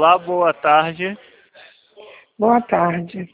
Olá, boa tarde. Boa tarde.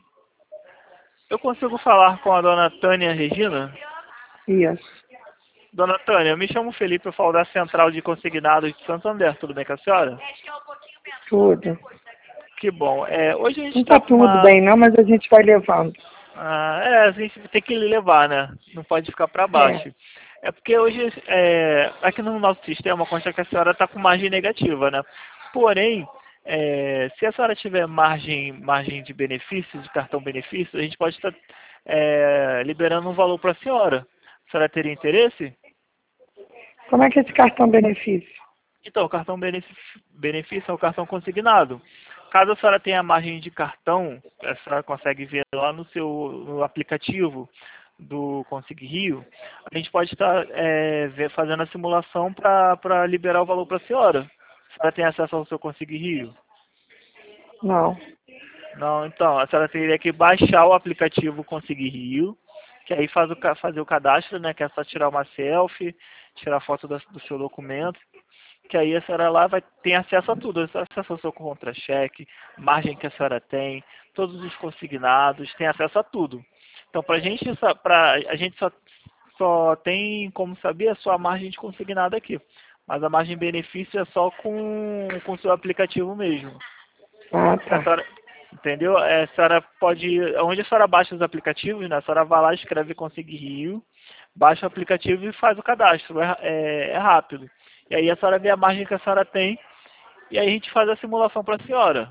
Eu consigo falar com a dona Tânia Regina? Isso. Dona Tânia, eu me chamo Felipe, eu falo da Central de Consignados de Santo André. Tudo bem com a senhora? Tudo. Que bom. Hoje a gente Não está está com tudo bem não, mas a gente vai levando. a gente tem que levar, né? Não pode ficar para É. baixo. É porque hoje, aqui no nosso sistema, consta que a senhora está com margem negativa, né? Porém, se a senhora tiver margem de benefícios, de cartão benefício, a gente pode estar liberando um valor para a senhora. A senhora teria interesse? Como é que é esse cartão benefício? Então, o cartão benefício é o cartão consignado. Caso a senhora tenha margem de cartão, a senhora consegue ver lá no aplicativo do Consigue Rio, a gente pode estar fazendo a simulação para liberar o valor para a senhora. A senhora tem acesso ao seu Consigue Rio? Não. Não, então, a senhora teria que baixar o aplicativo Consigue Rio, que aí fazer o cadastro, né, que é só tirar uma selfie, tirar foto do seu documento, que aí a senhora lá tem acesso a tudo, acesso ao seu contra-cheque, margem que a senhora tem, todos os consignados, tem acesso a tudo. Então, a gente só tem como saber a sua margem de consignado aqui, mas a margem de benefício é só com o seu aplicativo mesmo. Ah, A tá. senhora, entendeu? A senhora pode, onde a senhora baixa os aplicativos, né? A senhora vai lá, escreve Consigue Rio, baixa o aplicativo e faz o cadastro. É rápido. E aí a senhora vê a margem que a senhora tem e aí a gente faz a simulação para a senhora.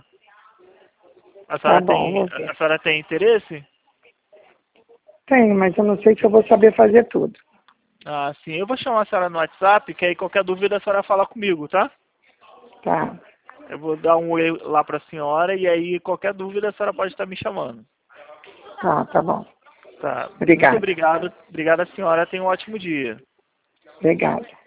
Tá bom, vou ver. A senhora tem interesse? Tenho, mas eu não sei se eu vou saber fazer tudo. Ah, sim. Eu vou chamar a senhora no WhatsApp, que aí qualquer dúvida a senhora fala comigo, tá? Tá. Eu vou dar um oi lá para a senhora e aí qualquer dúvida a senhora pode estar me chamando. Tá bom. Tá. Muito Obrigada. obrigado. Obrigada, senhora. Tenha um ótimo dia. Obrigada.